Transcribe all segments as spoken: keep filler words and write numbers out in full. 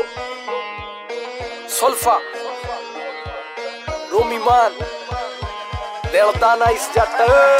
ਸੁਲਫਾ ਰੋਮੀ ਮਾਨ ਦਿਲ ਦਾ ਨਾਈਸ ਜੱਟ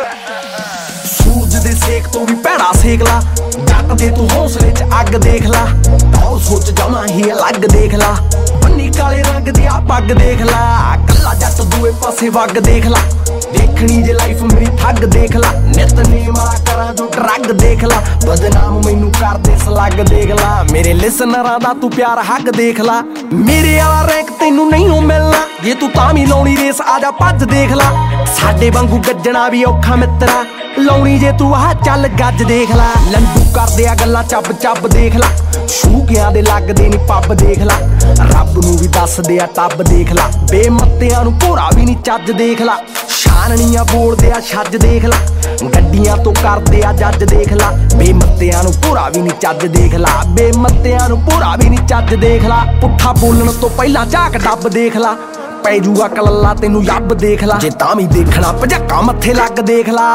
ਸੂਰਜ ਦੇ ਸੇਕ ਤੋਂ ਵੀ ਭੈੜਾ ਸੇਕ ਲਾ ਜੱਟ ਦੇ ਤੂੰ ਹੌਸਲੇ ਚ ਅੱਗ ਦੇਖ ਲਾ ਤੌਰ ਸੋਚ ਜਾਵਾਂ ਹੀ ਅਲੱਗ ਦੇਖ ਲਾ ਬੰਨੀ ਕਾਲੇ ਰੰਗ ਦੀ ਆ ਪੱਗ ਦੇਖ ਲਾ ਕੱਲਾ ਜੱਟ ਦੂਏ ਪਾਸੇ ਵਗ ਦੇਖ ਲਾ ਦੇਖਣੀ ਜੇ ਲਾਈਫ ਮੇਰੀ ਠੱਗ ਦੇਖ ਲਾ ਨਿਤਨੇਮ ਆ ਕਰਾਂ ਜੋ ਡਰੱਗ ਦੇਖ ਲਾ ਬਦਨਾਮ ਮੈਨੂੰ ਕਰਦੇ ਸਲੱਗ ਦੇਖ ਲਾ ਮੇਰੇ ਲਿਸਨਰਾਂ ਦਾ ਤੂੰ ਪਿਆਰ ਹੱਗ ਦੇਖ ਲਾ ਮੇਰੇ ਵਾਲਾ ਰੈਂਕ ਤੈਨੂੰ ਨਹੀਂ ਹੋ ਮਿਲਣਾ ਜੇ ਤੂੰ ਤਾਂ ਵੀ ਲਾਉਣੀ ਰੇਸ ਆ ਜਾ ਭੱਜ ਦੇਖ ਲਾ ਸਾਡੇ ਵਾਂਗੂ ਗੱਜਣਾ ਵੀ ਔਖਾ ਮਿੱਤਰਾ ਲਾਉਣੀ ਜੇ ਤੂੰ ਆਹ ਚੱਲ ਗੱਜ ਦੇਖ ਲਾ ਲੰਡੂ ਕਰਦੇ ਆ ਗੱਲਾਂ ਚੱਬ ਚੱਬ ਦੇਖ ਲਾ ਸ਼ੂਕਿਆਂ ਦੇ ਲੱਗਦੇ ਨੀ ਪੱਬ ਦੇਖ ਲਾ ਰੱਬ ਨੂੰ ਵੀ ਦੱਸਦੇ ਆ ਟੱਬ ਦੇਖ ਲਾ ਬੇਮੱਤਿਆਂ ਨੂੰ ਭੋਰਾ ਵੀ ਨੀ ਚੱਜ ਦੇਖ ਲਾ ਛਾਨਣੀਆਂ ਬੋਲਦੇ ਆ ਛੱਜ ਦੇਖ ਲਾ ਗੱਡੀਆਂ ਤੋਂ ਕਰਦੇ ਆ ਜੱਜ ਦੇਖ ਲਾ ਬੇਮੱਤਿਆਂ ਨੂੰ ਭੋਰਾ ਵੀ ਨੀ ਚੱਜ ਦੇਖ ਲਾ ਬੇਮੱਤਿਆਂ ਨੂੰ ਭੋਰਾ ਵੀ ਨੀ ਚੱਜ ਦੇਖ ਲਾ ਪੁੱਠਾ ਬੋਲਣ ਤੋਂ ਪਹਿਲਾਂ ਝਾਕ ਡੱਬ ਦੇਖ ਲਾ ਪੈ ਜੂਗਾ ਕਲੱਲਾ ਤੈਨੂੰ ਯੱਬ ਦੇਖ ਲਾ ਜੇ ਤਾਂ ਵੀ ਦੇਖਣਾ ਭਜੱਕਾ ਮੱਥੇ ਲੱਗ ਦੇਖ ਲਾ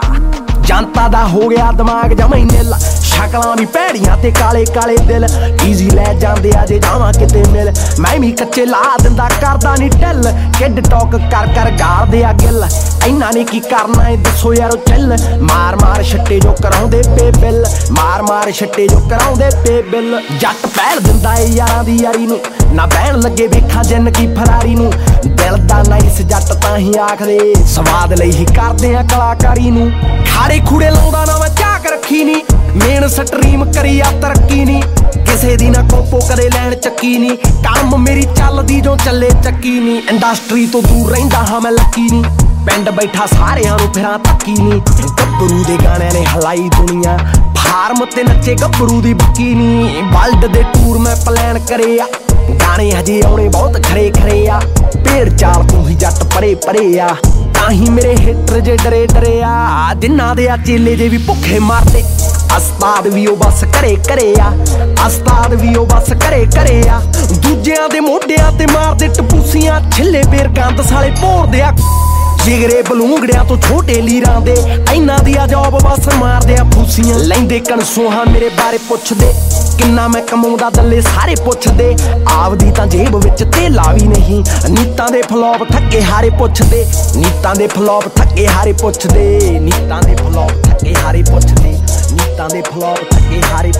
ਜਨਤਾ ਦਾ ਹੋ ਗਿਆ ਦਿਮਾਗ ਜਮਾਂ ਹੀ ਨਿੱਲ ਸ਼ਕਲਾਂ ਵੀ ਭੈੜੀਆਂ ਤੇ ਕਾਲੇ ਕਾਲੇ ਦਿਲ ਈਜ਼ੀ ਲੈ ਜਾਂਦੇ ਆ ਜੇ ਜਾਵਾਂ ਕਿਤੇ ਮਿਲ ਮੈਂ ਵੀ ਕੱਚੇ ਲਾ ਦਿੰਦਾ ਕਰਦਾ ਨੀ ਢਿੱਲ ਕਿੱਡ ਟੌਕ ਕਰ ਕਰ ਗਾਲਦੇ ਆ ਗਿੱਲ ਇਹਨਾਂ ਨੇ ਕੀ ਕਰਨਾ ਏ ਦੱਸੋ ਯਾਰੋ ਚੱਲ ਮਾਰ ਮਾਰ ਛੱਟੇ ਜੋ ਕਰਾਉਂਦੇ ਪੇ ਬਿੱਲ ਮਾਰ ਮਾਰ ਛੱਟੇ ਜੋ ਕਰਾਉਂਦੇ ਪੇ ਬਿੱਲ ਜੱਟ ਪਹਿਲ ਦਿੰਦਾ ਏ ਯਾਰਾਂ ਦੀ ਯਾਰੀ ਨੂੰ ਨਾ ਬਹਿਣ ਲੱਗੇ ਵੇਖਾਂ ਜਿੰਨ ਕੀ ਫਰਾਰੀ ਨੂੰ ਦਿਲ ਦਾ ਨਾਈਸ ਜੱਟ ਤਾਂ ਹੀ ਆਖਦੇ ਸਵਾਦ ਲਈ ਹੀ ਕਰਦੇ ਆ ਕਲਾਕਾਰੀ ਨੂੰ ਖਾੜੇ ਖੂੜੇ ਲਾਉਂਦਾ ਨਾ ਮੈਂ ਝਾਕ ਰੱਖੀ ਨੀ ਮੇਨ ਸਟਰੀਮ ਕਰੀ ਆ ਤਰੱਕੀ ਨੀ ਕਿਸੇ ਦੀ ਨਾ ਕੋਪੋ ਕਦੇ ਲੈਣ ਚੱਕੀ ਨੀ ਕੰਮ ਮੇਰੀ ਚੱਲਦੀ ਜੋ ਚੱਲੇ ਚੱਕੀ ਨੀ ਇੰਡਸਟਰੀ ਤੋਂ ਦੂਰ ਰਹਿੰਦਾ ਹਾਂ ਮੈਂ ਲੱਕੀ ਨੀ ਪਿੰਡ ਬੈਠਾ ਸਾਰਿਆਂ ਨੂੰ ਫਿਰਾਂ ਤੱਕੀ ਨੀ ਗੱਭਰੂ ਦੇ ਗਾਣਿਆਂ ਨੇ ਹਲਾਈ ਦੁਨੀਆ ਫਾਰਮ ਤੇ ਨੱਚੇ ਗੱਭਰੂ ਦੀ ਬੱਕੀ ਨੀ ਵਰਲਡ ਦੇ ਟੂਰ ਮੈਂ ਪਲਾਨ ਕਰੇ ਆ ਗਾਣੇ ਹਜੇ ਆਉਣੇ ਬਹੁਤ ਖਰੇ ਖਰੇ ਆ ਭੇੜ ਚਾਲ ਤੂੰ ਹੀ ਜੱਟ ਪਰੇ ਪਰੇ ਆ ਤਾਂ ਹੀ ਮੇਰੇ ਹਿੱਟਰ ਜੇ ਡਰੇ ਡਰੇ ਆ ਜਿਨ੍ਹਾਂ ਦੇ ਆ ਚੇਲੇ ਜੇ ਵੀ ਭੁੱਖੇ ਮਾਰਦੇ ਉਸਤਾਦ ਵੀ ਉਹ ਬਸ ਘਰੇ ਘਰੇ ਆ ਉਸਤਾਦ ਵੀ ਉਹ ਬਸ ਘਰੇ ਘਰੇ ਆ ਦੂਜਿਆਂ ਦੇ ਮੋਢਿਆਂ ਤੇ ਮਾਰਦੇ ਟਪੂਸੀਆਂ ਛਿੱਲੇ ਬੇਰ ਗੰਦ ਸਾਲੇ ਭੋਰਦੇ ਆ ਜਿਗਰੇ ਬਲੂੰਗੜਿਆਂ ਤੋਂ ਛੋਟੇ ਲੀਰਾਂ ਦੇ ਇਹਨਾਂ ਦੀ ਆ ਜੌਬ ਬਸ ਮਾਰਦੇ ਆ ਫੂਸੀਆਂ ਲੈਂਦੇ ਕਣਸੋਹਾਂ ਮੇਰੇ ਬਾਰੇ ਪੁੱਛਦੇ ਕਿੰਨਾ ਮੈਂ ਕਮਾਉਂਦਾ ਦੱਲੇ ਸਾਰੇ ਪੁੱਛਦੇ ਆਪਦੀ ਤਾਂ ਜੇਬ ਵਿੱਚ ਤੇਲਾ ਵੀ ਨਹੀਂ ਨੀਤਾਂ ਦੇ ਫਲੌਪ ਥੱਕੇ ਹਾਰੇ ਪੁੱਛਦੇ ਨੀਤਾਂ ਦੇ ਫਲੌਪ ਥੱਕੇ ਹਾਰੇ ਪੁੱਛਦੇ ਨੀਤਾਂ ਦੇ ਫਲੌਪ ਥੱਕੇ ਹਾਰੇ ਪੁੱਛਦੇ ਨੀਤਾਂ ਦੇ ਫਲੌਪ ਥੱਕੇ ਹਾਰੇ